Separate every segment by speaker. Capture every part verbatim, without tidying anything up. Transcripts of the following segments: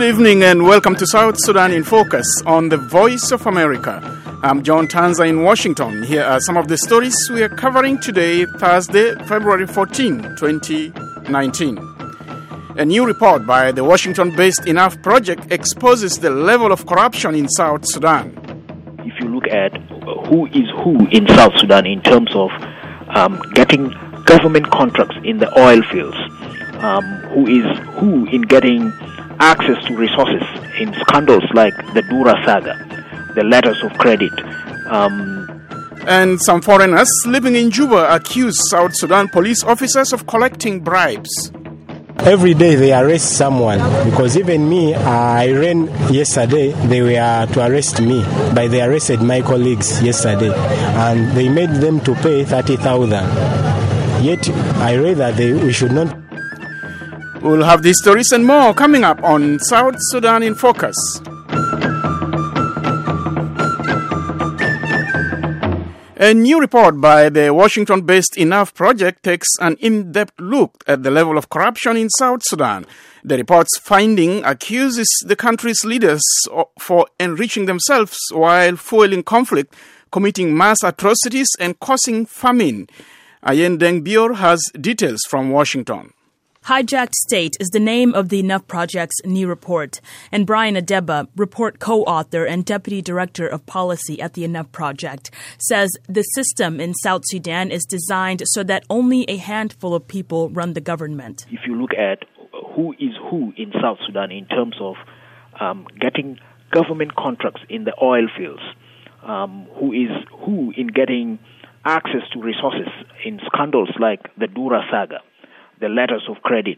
Speaker 1: Good evening and welcome to South Sudan in Focus on the Voice of America. I'm John Tanza in Washington. Here are some of the stories we are covering today, Thursday, February fourteenth, twenty nineteen. A new report by the Washington-based Enough Project exposes the level of corruption in South Sudan.
Speaker 2: If you look at who is who in South Sudan in terms of um, getting government contracts in the oil fields, um, who is who in getting access to resources in scandals like the Dura saga, the letters of credit. Um,
Speaker 1: and some foreigners living in Juba accuse South Sudan police officers of collecting bribes.
Speaker 3: Every day they arrest someone, because even me, I ran yesterday, they were to arrest me, but they arrested my colleagues yesterday, and they made them to pay thirty thousand. Yet I read that they, we should not.
Speaker 1: We'll have these stories and more coming up on South Sudan in Focus. A new report by the Washington-based Enough Project takes an in-depth look at the level of corruption in South Sudan. The report's finding accuses the country's leaders for enriching themselves while fueling conflict, committing mass atrocities, and causing famine. Ayen Deng Bior has details from Washington.
Speaker 4: Hijacked State is the name of the Enough Project's new report, and Brian Adeba, report co-author and deputy director of policy at the Enough Project, says the system in South Sudan is designed so that only a handful of people run the government.
Speaker 2: If you look at who is who in South Sudan in terms of um, getting government contracts in the oil fields, um, who is who in getting access to resources in scandals like the Dura saga, the letters of credit,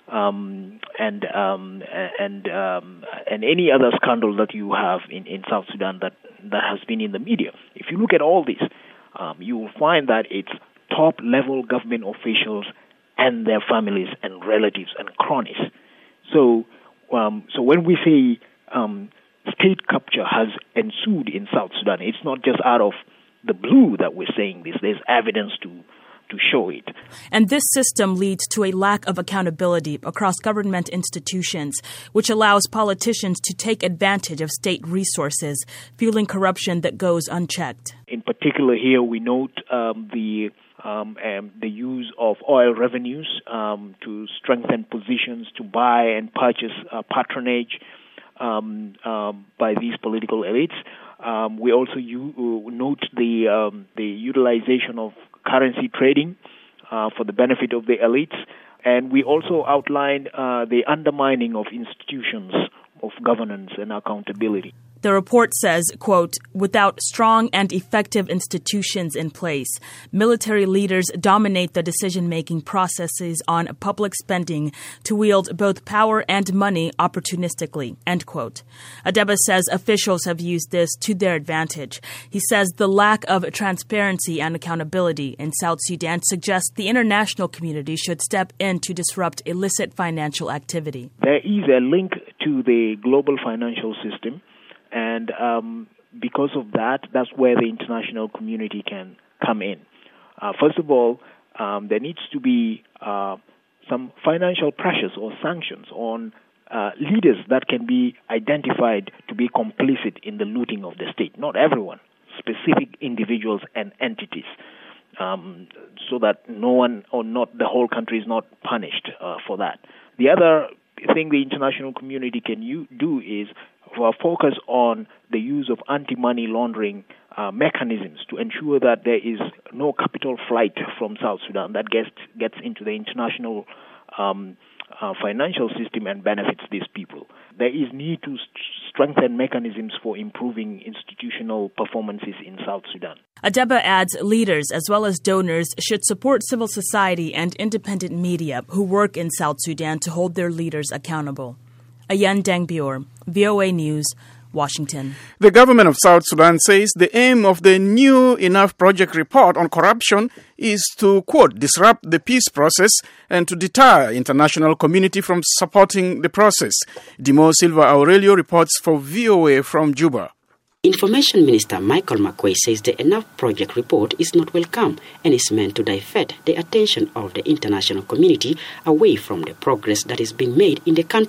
Speaker 2: um, and um, and um, and any other scandal that you have in, in South Sudan that, that has been in the media. If you look at all this, um, you will find that it's top-level government officials and their families and relatives and cronies. So, um, so when we say um, state capture has ensued in South Sudan, it's not just out of the blue that we're saying this. There's evidence to to show it.
Speaker 4: And this system leads to a lack of accountability across government institutions, which allows politicians to take advantage of state resources, fueling corruption that goes unchecked.
Speaker 2: In particular here, we note um, the um, um, the use of oil revenues um, to strengthen positions, to buy and purchase uh, patronage um, um, by these political elites. Um, we also u- uh, note the um, the utilization of currency trading uh, for the benefit of the elites, and we also outline uh, the undermining of institutions of governance and accountability.
Speaker 4: The report says, quote, without strong and effective institutions in place, military leaders dominate the decision-making processes on public spending to wield both power and money opportunistically, end quote. Adeba says officials have used this to their advantage. He says the lack of transparency and accountability in South Sudan suggests the international community should step in to disrupt illicit financial activity.
Speaker 2: There is a link to the global financial system. And um, because of that, that's where the international community can come in. Uh, first of all, um, there needs to be uh, some financial pressures or sanctions on uh, leaders that can be identified to be complicit in the looting of the state. Not everyone, specific individuals and entities, um, so that no one or not the whole country is not punished uh, for that. The other thing the international community can u- do is uh, focus on the use of anti-money laundering uh, mechanisms to ensure that there is no capital flight from South Sudan that gets gets into the international um, uh, financial system and benefits these people. There is need to st- strengthen mechanisms for improving institutional performances in South Sudan.
Speaker 4: Adeba adds leaders as well as donors should support civil society and independent media who work in South Sudan to hold their leaders accountable. Ayen Deng Bior, V O A News, Washington.
Speaker 1: The government of South Sudan says the aim of the new Enough Project report on corruption is to, quote, disrupt the peace process and to deter international community from supporting the process. Dimo Silva Aurelio reports for V O A from Juba.
Speaker 5: Information Minister Michael McQuay says the Enough Project report is not welcome and is meant to divert the attention of the international community away from the progress that is being made in the country.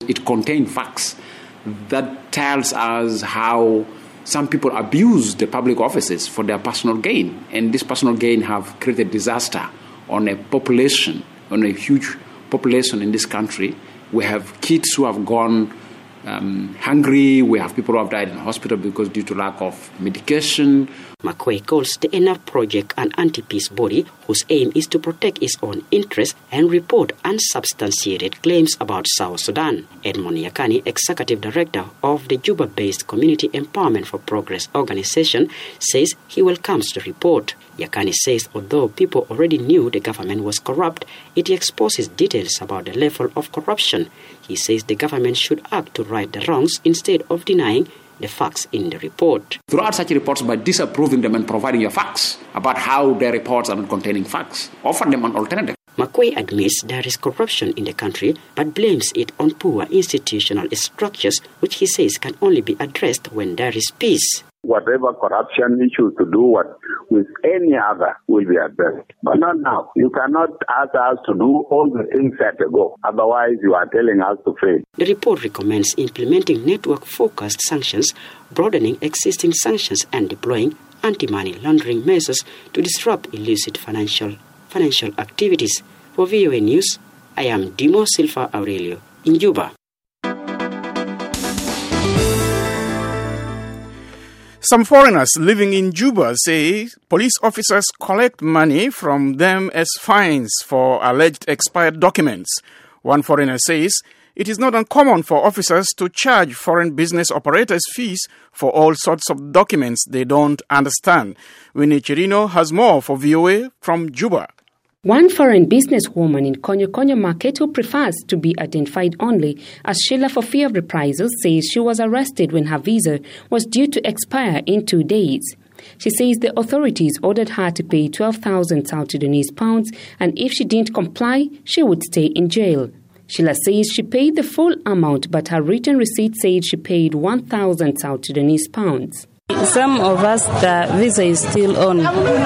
Speaker 6: It contained facts that tells us how some people abuse the public offices for their personal gain. And this personal gain have created disaster on a population, on a huge population in this country. We have kids who have gone um, hungry. We have people who have died in hospital because due to lack of medication.
Speaker 5: Makwei calls the Enough Project an anti-peace body whose aim is to protect its own interests and report unsubstantiated claims about South Sudan. Edmond Yakani, Executive Director of the Juba-based Community Empowerment for Progress organization, says he welcomes the report. Yakani says although people already knew the government was corrupt, it exposes details about the level of corruption. He says the government should act to right the wrongs instead of denying the facts in the report.
Speaker 6: Throughout such reports, by disapproving them and providing your facts about how their reports are not containing facts, offer them an alternative.
Speaker 5: Makwei admits there is corruption in the country, but blames it on poor institutional structures, which he says can only be addressed when there is peace.
Speaker 7: Whatever corruption issues to do what with any other will be addressed. But not now. You cannot ask us to do all the things at a go. Otherwise, you are telling us to fail.
Speaker 5: The report recommends implementing network-focused sanctions, broadening existing sanctions, and deploying anti-money laundering measures to disrupt illicit financial financial activities. For V O A News, I am Dimo Silva Aurelio in Juba.
Speaker 1: Some foreigners living in Juba say police officers collect money from them as fines for alleged expired documents. One foreigner says it is not uncommon for officers to charge foreign business operators fees for all sorts of documents they don't understand. Winnie Chirino has more for V O A from Juba.
Speaker 8: One foreign businesswoman in Konyo Konyo Market who prefers to be identified only as Sheila for fear of reprisals says she was arrested when her visa was due to expire in two days. She says the authorities ordered her to pay twelve thousand South Sudanese pounds, and if she didn't comply, she would stay in jail. Sheila says she paid the full amount, but her written receipt said she paid one thousand South Sudanese pounds.
Speaker 9: Some of us, the visa is still on,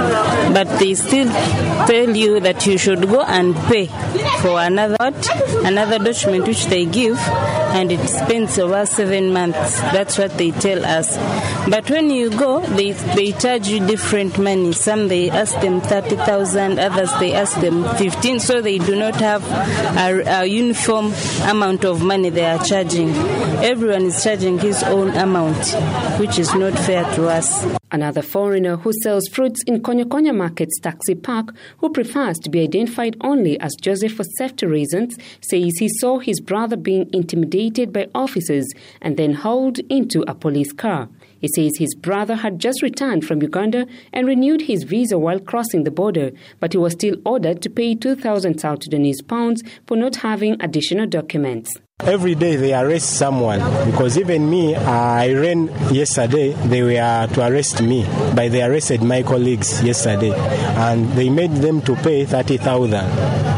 Speaker 9: but they still tell you that you should go and pay for another another document which they give, and it spends over seven months. That's what they tell us. But when you go, they they charge you different money. Some they ask them thirty thousand, others they ask them fifteen. So they do not have a, a uniform amount of money they are charging. Everyone is charging his own amount, which is not fair to us.
Speaker 8: Another foreigner who sells fruits in Konyo Konyo Market's taxi park, who prefers to be identified only as Joseph for safety reasons, says he saw his brother being intimidated by officers and then hauled into a police car. He says his brother had just returned from Uganda and renewed his visa while crossing the border, but he was still ordered to pay two thousand South Sudanese pounds for not having additional documents.
Speaker 3: Every day they arrest someone, because even me, uh, I ran yesterday, they were to arrest me, but they arrested my colleagues yesterday, and they made them to pay thirty thousand.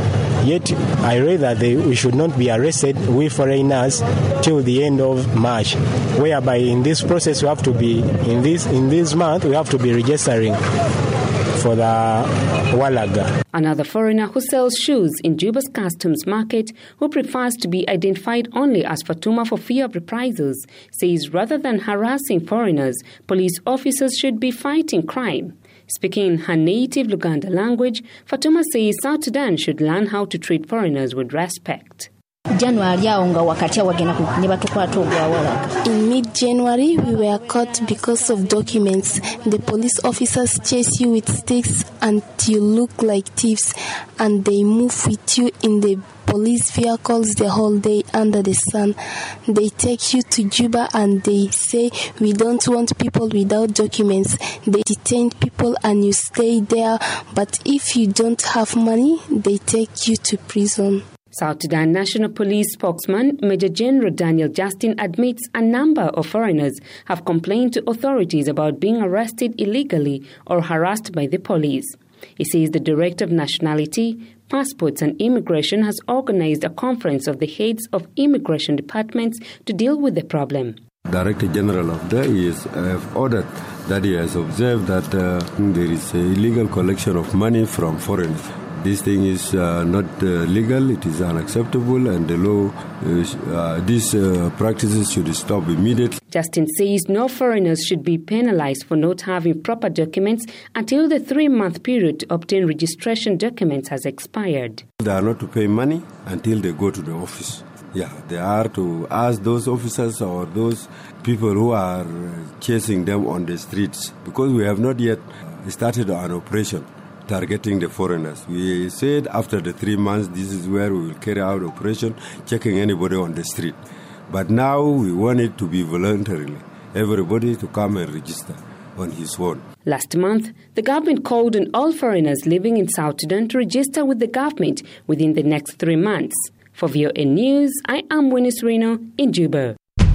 Speaker 3: Yet I read that they, we should not be arrested, we foreigners, till the end of March, whereby in this process we have to be, in this in this month, we have to be registering for the Walaga.
Speaker 8: Another foreigner who sells shoes in Juba's customs market, who prefers to be identified only as Fatuma for fear of reprisals, says rather than harassing foreigners, police officers should be fighting crime. Speaking in her native Luganda language, Fatuma says South Sudan should learn how to treat foreigners with respect.
Speaker 10: In mid-January, we were caught because of documents. The police officers chase you with sticks until you look like thieves, and they move with you in the police vehicles the whole day under the sun. They take you to Juba and they say, we don't want people without documents. They detain people and you stay there, but if you don't have money, they take you to prison.
Speaker 8: South Sudan National Police spokesman Major General Daniel Justin admits a number of foreigners have complained to authorities about being arrested illegally or harassed by the police. He says the Director of Nationality, Passports and Immigration has organized a conference of the heads of immigration departments to deal with the problem.
Speaker 11: Director General of the E S have ordered that he has observed that uh, there is a illegal collection of money from foreigners. This thing is uh, not uh, legal, it is unacceptable, and the law, uh, uh, these uh, practices should stop immediately.
Speaker 8: Justin says no foreigners should be penalized for not having proper documents until the three-month period to obtain registration documents has expired.
Speaker 11: They are not to pay money until they go to the office. Yeah, they are to ask those officers or those people who are chasing them on the streets, because we have not yet started an operation targeting the foreigners. We said after the three months, this is where we will carry out operation, checking anybody on the street. But now we want it to be voluntarily, everybody to come and register on his own.
Speaker 8: Last month, the government called on all foreigners living in South Sudan to register with the government within the next three months. For V O A News, I am Winnie Reno in Juba.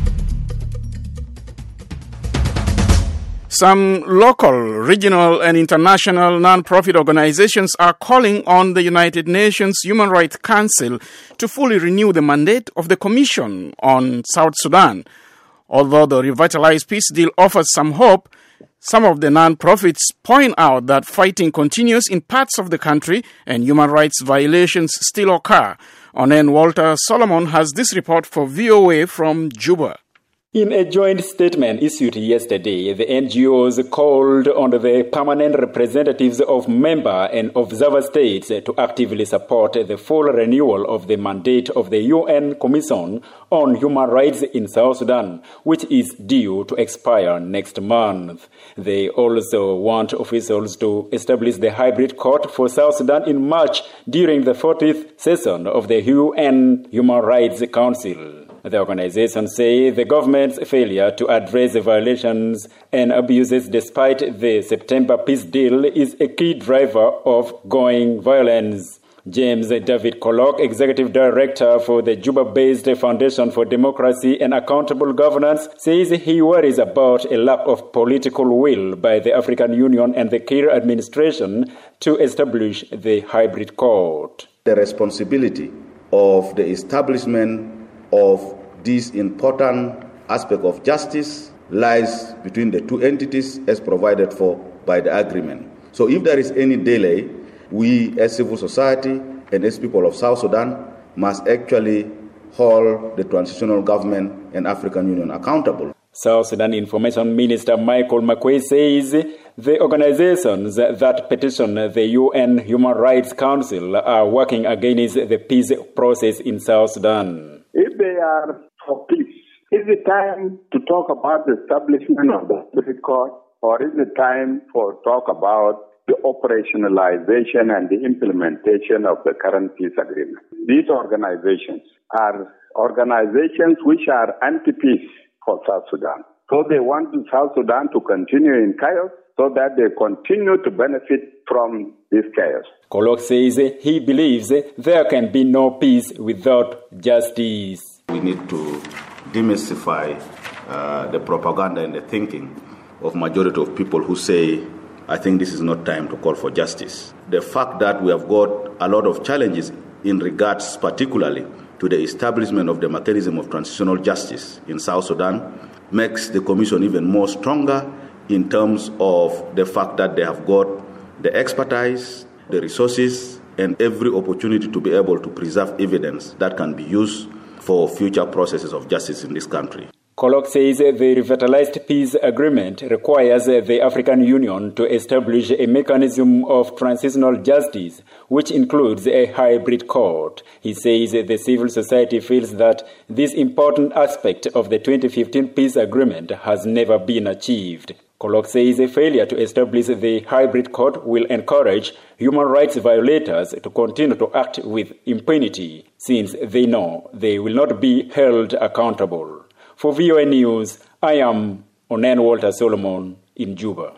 Speaker 1: Some local, regional and international non-profit organizations are calling on the United Nations Human Rights Council to fully renew the mandate of the Commission on South Sudan. Although the revitalized peace deal offers some hope, some of the non-profits point out that fighting continues in parts of the country and human rights violations still occur. Onen Walter Solomon has this report for V O A from Juba.
Speaker 12: In a joint statement issued yesterday, the N G Os called on the permanent representatives of member and observer states to actively support the full renewal of the mandate of the U N Commission on Human Rights in South Sudan, which is due to expire next month. They also want officials to establish the hybrid court for South Sudan in March during the fortieth session of the U N Human Rights Council. The organization say the government's failure to address the violations and abuses despite the September peace deal is a key driver of growing violence. James David Kolok, Executive Director for the Juba-based Foundation for Democracy and Accountable Governance, says he worries about a lack of political will by the African Union and the Kiir administration to establish the hybrid court.
Speaker 13: The responsibility of the establishment of this important aspect of justice lies between the two entities as provided for by the agreement. So if there is any delay, we as civil society and as people of South Sudan must actually hold the transitional government and African Union accountable.
Speaker 12: South Sudan Information Minister Michael McQuay says the organizations that petition the U N Human Rights Council are working against the peace process in South Sudan.
Speaker 7: If they are for peace, is it time to talk about the establishment of the hybrid court, or is it time for talk about the operationalization and the implementation of the current peace agreement? These organizations are organizations which are anti-peace for South Sudan. So they want South Sudan to continue in chaos so that they continue to benefit from this chaos.
Speaker 12: Kolok says he believes there can be no peace without justice.
Speaker 13: We need to demystify uh, the propaganda and the thinking of majority of people who say, I think this is not time to call for justice. The fact that we have got a lot of challenges in regards particularly to the establishment of the mechanism of transitional justice in South Sudan makes the Commission even more stronger in terms of the fact that they have got the expertise, the resources, and every opportunity to be able to preserve evidence that can be used for future processes of justice in this country.
Speaker 12: Kolok says the revitalized peace agreement requires the African Union to establish a mechanism of transitional justice, which includes a hybrid court. He says the civil society feels that this important aspect of the twenty fifteen peace agreement has never been achieved. Kolok says a failure to establish the hybrid court will encourage human rights violators to continue to act with impunity, since they know they will not be held accountable. For V O A News, I am Onen Walter Solomon in Juba.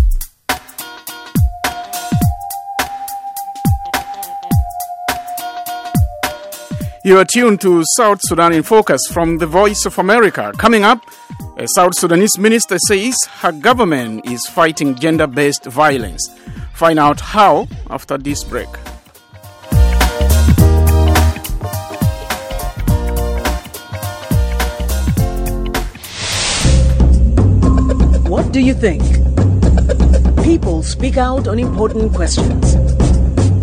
Speaker 1: You are tuned to South Sudan in Focus from the Voice of America. Coming up, a South Sudanese minister says her government is fighting gender-based violence. Find out how after this break.
Speaker 14: What do you think? People speak out on important questions.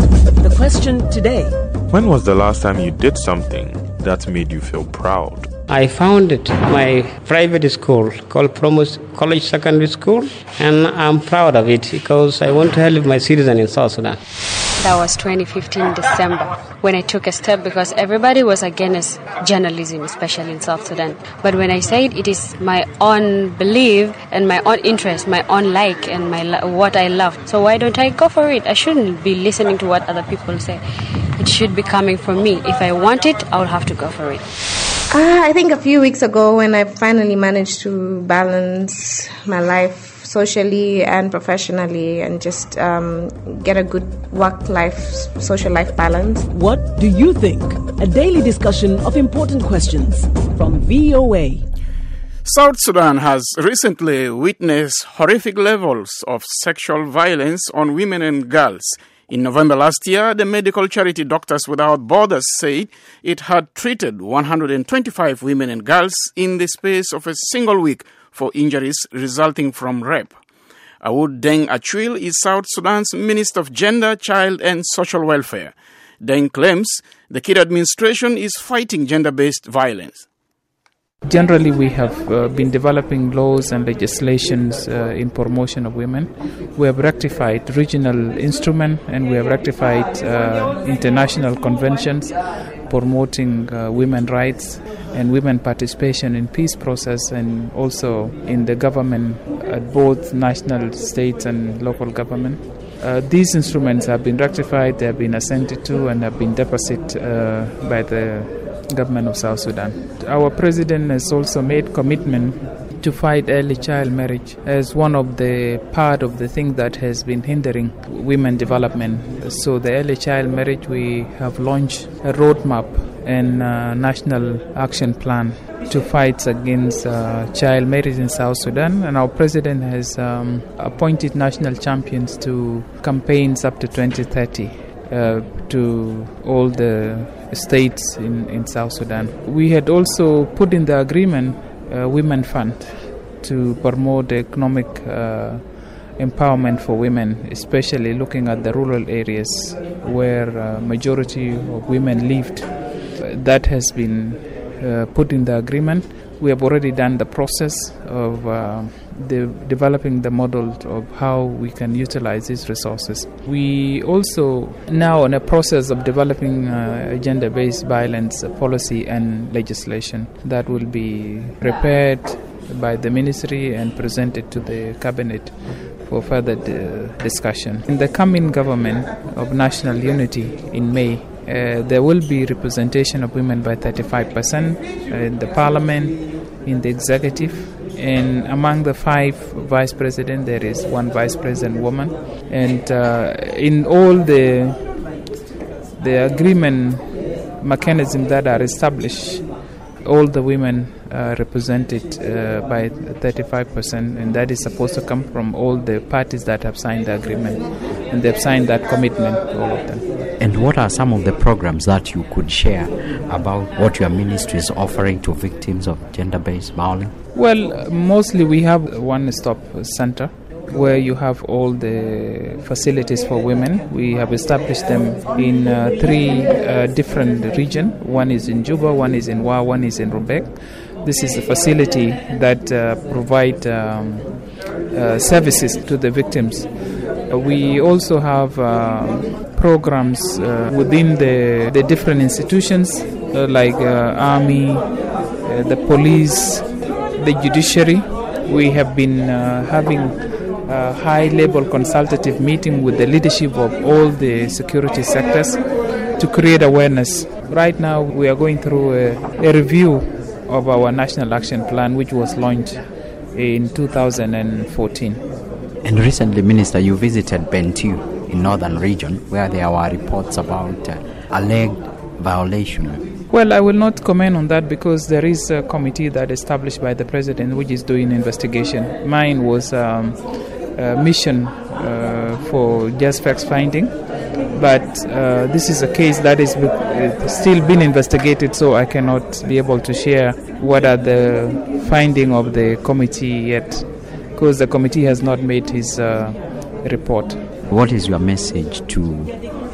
Speaker 14: the question today.
Speaker 15: When was the last time you did something that made you feel proud?
Speaker 16: I founded my private school called Promos College Secondary School, and I'm proud of it because I want to help my citizens in South Sudan.
Speaker 17: That was twenty fifteen December when I took a step because everybody was against journalism, especially in South Sudan. But when I said it is my own belief and my own interest, my own like and my what I love, so why don't I go for it? I shouldn't be listening to what other people say. It should be coming from me. If I want it, I'll have to go for it.
Speaker 18: Uh, I think a few weeks ago when I finally managed to balance my life socially and professionally and just um, get a good work-life, social life balance.
Speaker 14: What do you think? A daily discussion of important questions from V O A.
Speaker 1: South Sudan has recently witnessed horrific levels of sexual violence on women and girls. In November last year, the medical charity Doctors Without Borders said it had treated one hundred twenty-five women and girls in the space of a single week for injuries resulting from rape. Awood Deng Achwil is South Sudan's Minister of Gender, Child and Social Welfare. Deng claims the Kir administration is fighting gender-based violence.
Speaker 19: Generally, we have uh, been developing laws and legislations uh, in promotion of women. We have rectified regional instruments and we have rectified uh, international conventions promoting uh, women's rights and women participation in peace process and also in the government at both national, state and local government. Uh, these instruments have been rectified, they have been assented to and have been deposited uh, by the government of South Sudan. Our president has also made commitment to fight early child marriage as one of the part of the thing that has been hindering women development. So the early child marriage, we have launched a roadmap and a national action plan to fight against uh, child marriage in South Sudan, and our president has um, appointed national champions to campaigns up to twenty thirty. Uh, to all the states in, in South Sudan. We had also put in the agreement a Women Fund to promote economic uh, empowerment for women, especially looking at the rural areas where uh, majority of women lived. That has been uh, put in the agreement. We have already done the process of uh, the developing the model of how we can utilize these resources. We also now in a process of developing uh, gender-based violence policy and legislation that will be prepared by the ministry and presented to the cabinet for further d- discussion. In the coming government of national unity in May, Uh, there will be representation of women by thirty-five percent in the parliament, in the executive, and among the five vice presidents there is one vice president woman, and uh, in all the the agreement mechanisms that are established, all the women are represented uh, by thirty-five percent, and that is supposed to come from all the parties that have signed the agreement, and they've signed that commitment, all of them.
Speaker 20: And what are some of the programs that you could share about what your ministry is offering to victims of gender-based violence?
Speaker 19: Well, mostly we have one-stop center where you have all the facilities for women. We have established them in uh, three uh, different regions. One is in Juba, one is in Wa, one is in Rubek. This is a facility that uh, provide um, uh, services to the victims. Uh, we also have uh, programs uh, within the, the different institutions uh, like uh, army, uh, the police, the judiciary. We have been uh, having a high-level consultative meeting with the leadership of all the security sectors to create awareness. Right now we are going through a, a review of our national action plan, which was launched in two thousand fourteen.
Speaker 20: And recently, Minister, you visited Bentiu in northern region where there were reports about uh, alleged violation.
Speaker 19: Well, I will not comment on that because there is a committee that is established by the president which is doing investigation. Mine was um, a mission uh, for just facts finding, but uh, this is a case that is uh, still being investigated, so I cannot be able to share what are the findings of the committee yet, because the committee has not made his uh, report.
Speaker 20: What is your message to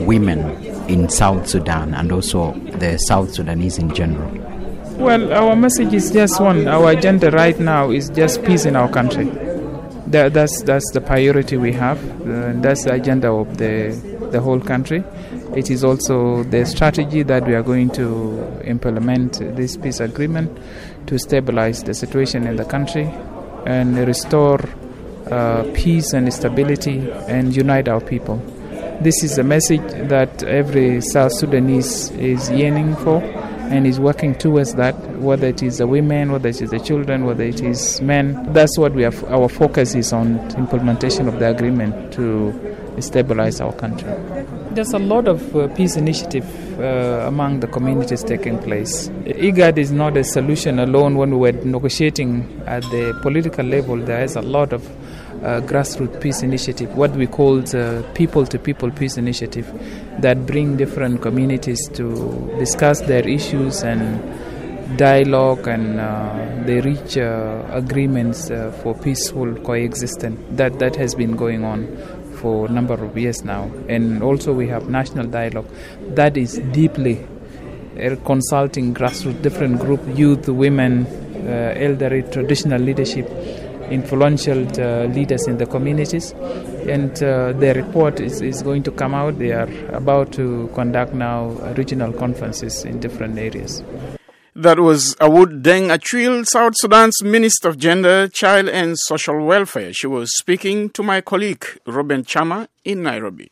Speaker 20: women in South Sudan and also the South Sudanese in general?
Speaker 19: Well, our message is just one. Our agenda right now is just peace in our country. That, that's that's the priority we have. Uh, that's the agenda of the the whole country. It is also the strategy that we are going to implement this peace agreement to stabilize the situation in the country and restore uh, peace and stability and unite our people. This is a message that every South Sudanese is yearning for and is working towards that, whether it is the women, whether it is the children, whether it is men. That's what we have. Our focus is on implementation of the agreement to stabilize our country. There's a lot of uh, peace initiative uh, among the communities taking place. IGAD is not a solution alone. When we were negotiating at the political level, there is a lot of uh, grassroots peace initiative, what we call the people-to-people peace initiative, that bring different communities to discuss their issues and dialogue, and uh, they reach uh, agreements uh, for peaceful coexistence. That that has been going on for a number of years now. And also we have national dialogue that is deeply uh, consulting grassroots, different group, youth, women, uh, elderly, traditional leadership, influential uh, leaders in the communities. And uh, their report is, is going to come out. They are about to conduct now regional conferences in different areas.
Speaker 1: That was Awud Deng Achwil, South Sudan's Minister of Gender, Child and Social Welfare. She was speaking to my colleague, Robin Chama, in Nairobi.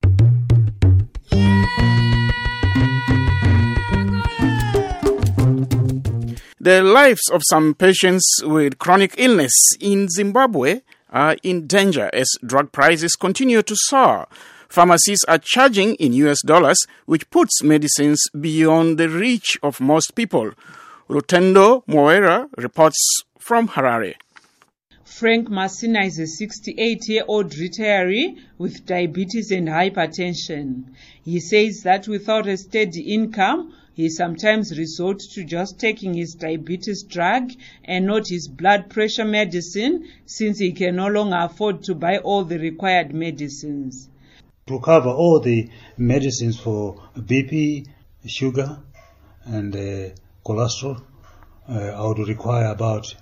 Speaker 1: The lives of some patients with chronic illness in Zimbabwe are in danger as drug prices continue to soar. Pharmacies are charging in U S dollars, which puts medicines beyond the reach of most people. Rutendo Moera reports from Harare.
Speaker 21: Frank Masina is a sixty-eight-year-old retiree with diabetes and hypertension. He says that without a steady income, he sometimes resorts to just taking his diabetes drug and not his blood pressure medicine, since he can no longer afford to buy all the required medicines.
Speaker 22: To cover all the medicines for B P, sugar, and uh, cholesterol, uh, I would require about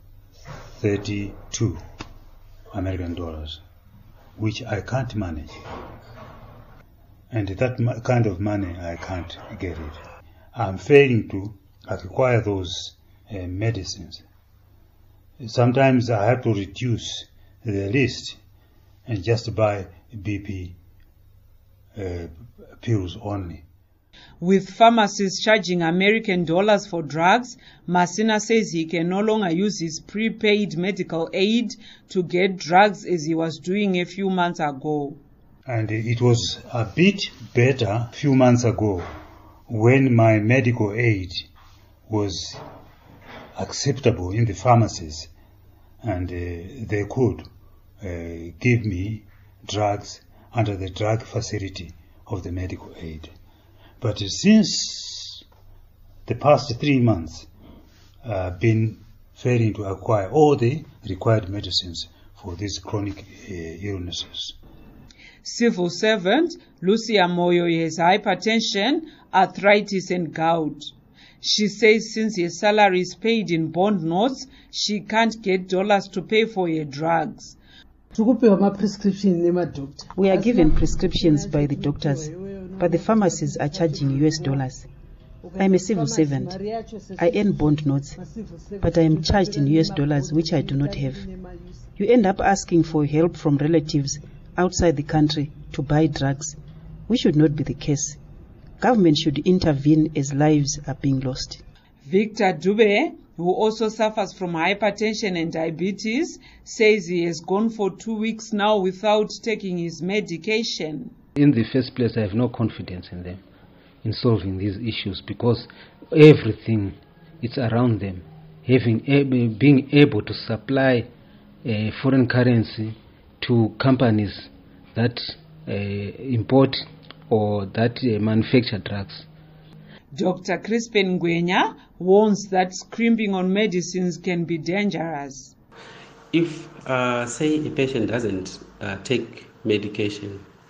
Speaker 22: thirty-two American dollars, which I can't manage. And that kind of money, I can't get it. I'm failing to acquire those uh, medicines. Sometimes I have to reduce the list and just buy B P Uh, pills only.
Speaker 21: With pharmacies charging American dollars for drugs, Masina says he can no longer use his prepaid medical aid to get drugs as he was doing a few months ago.
Speaker 22: And it was a bit better a few months ago when my medical aid was acceptable in the pharmacies, and uh, they could uh, give me drugs under the drug facility of the medical aid. But since the past three months, I've uh, been failing to acquire all the required medicines for these chronic uh, illnesses.
Speaker 21: Civil servant Lucia Moyo has hypertension, arthritis and gout. She says since her salary is paid in bond notes, she can't get dollars to pay for her drugs.
Speaker 23: We are given prescriptions by the doctors, but the pharmacies are charging U S dollars. I am a civil servant. I earn bond notes, but I am charged in U S dollars, which I do not have. You end up asking for help from relatives outside the country to buy drugs, which should not be the case. Government should intervene as lives are being lost.
Speaker 21: Victor Dube, who also suffers from hypertension and diabetes, says he has gone for two weeks now without taking his medication.
Speaker 24: In the first place, I have no confidence in them, in solving these issues, because everything is around them. Having able, being able to supply uh, foreign currency to companies that uh, import or that uh, manufacture drugs.
Speaker 21: Doctor Crispin Ngwenya warns that scrimping on medicines can be dangerous.
Speaker 25: If, uh, say, a patient doesn't uh, take medication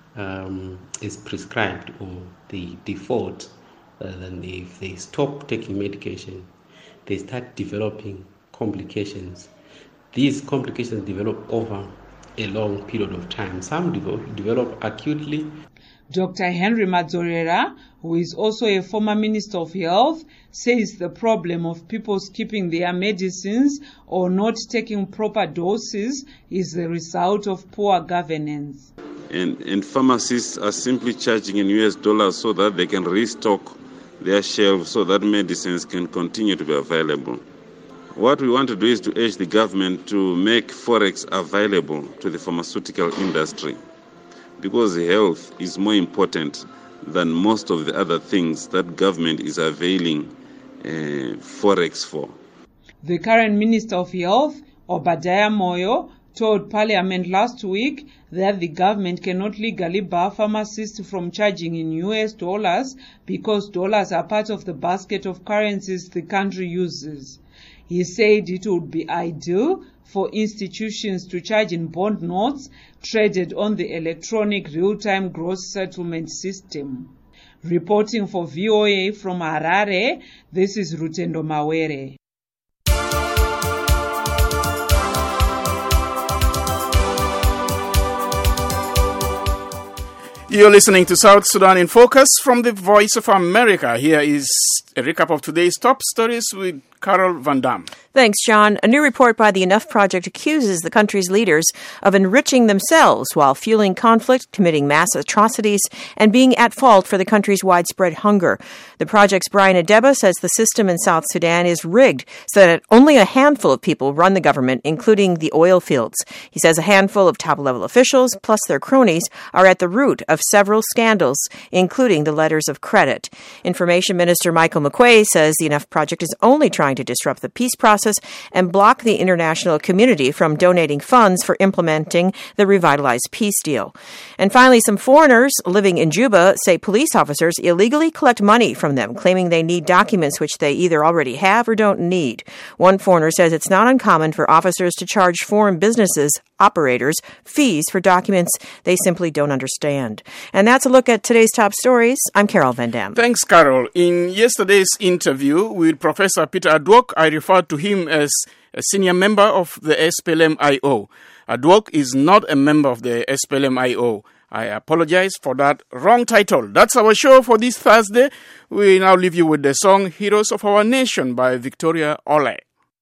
Speaker 16: um, is prescribed or the default, uh, then if they stop taking medication, they start developing complications. These complications develop over a long period of time. Some develop, develop acutely.
Speaker 21: Doctor Henry Madzorera, who is also a former Minister of Health, says the problem of people skipping their medicines or not taking proper doses is the result of poor governance.
Speaker 2: And, and pharmacists are simply charging in U S dollars so that they can restock their shelves so that medicines can continue to be available. What we want to do is to urge the government to make Forex available to the pharmaceutical industry, because health is more important than most of the other things that government is availing uh, Forex for.
Speaker 21: The current Minister of Health, Obadiah Moyo, told Parliament last week that the government cannot legally bar pharmacists from charging in U S dollars because dollars are part of the basket of currencies the country uses. He said it would be ideal for institutions to charge in bond notes traded on the electronic real-time gross settlement system. Reporting for V O A from Harare, this is Rutendo Mawere.
Speaker 1: You're listening to South Sudan in Focus from the Voice of America. Here is a recap of today's top stories with Carol Van Dam.
Speaker 4: Thanks, John. A new report by the Enough Project accuses the country's leaders of enriching themselves while fueling conflict, committing mass atrocities, and being at fault for the country's widespread hunger. The project's Brian Adeba says the system in South Sudan is rigged so that only a handful of people run the government, including the oil fields. He says a handful of top-level officials, plus their cronies, are at the root of several scandals, including the letters of credit. Information Minister Michael McQuay says the Enough Project is only trying to disrupt the peace process and block the international community from donating funds for implementing the revitalized peace deal. And finally, some foreigners living in Juba say police officers illegally collect money from them, claiming they need documents which they either already have or don't need. One foreigner says it's not uncommon for officers to charge foreign businesses operators fees for documents they simply don't understand. And that's a look at today's top stories. I'm Carol Van Dam.
Speaker 1: Thanks, Carol. In yesterday's interview with Professor Peter Adwok, I referred to him as a senior member of the S P L M I O. Adwok is not a member of the S P L M I O. I apologize for that wrong title. That's our show for this Thursday. We now leave you with the song Heroes of Our Nation by Victoria Ole.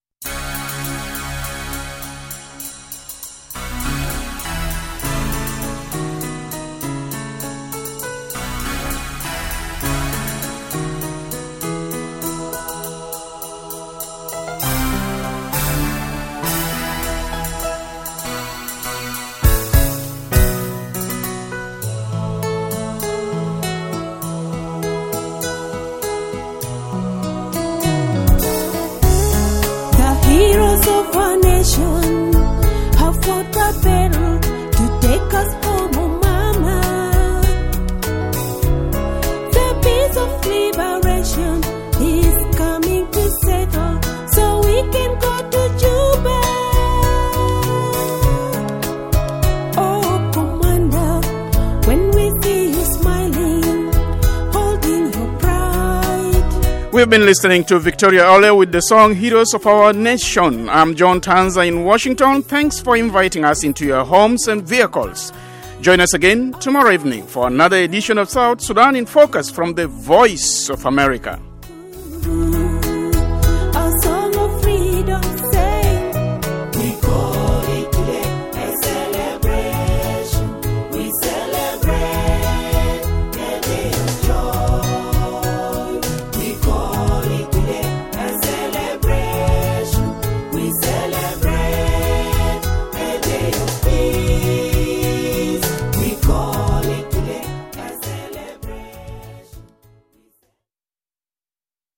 Speaker 5: Have fought the battle to take us home, oh mama. The peace of liberation is coming to settle, so we can go to Juba. Oh commander, when we see you smiling, holding your pride.
Speaker 1: We've been listening to Victoria Ole with the song Heroes of Our Nation. I'm John Tanza in Washington. Thanks for inviting us into your homes and vehicles. Join us again tomorrow evening for another edition of South Sudan in Focus from the Voice of America.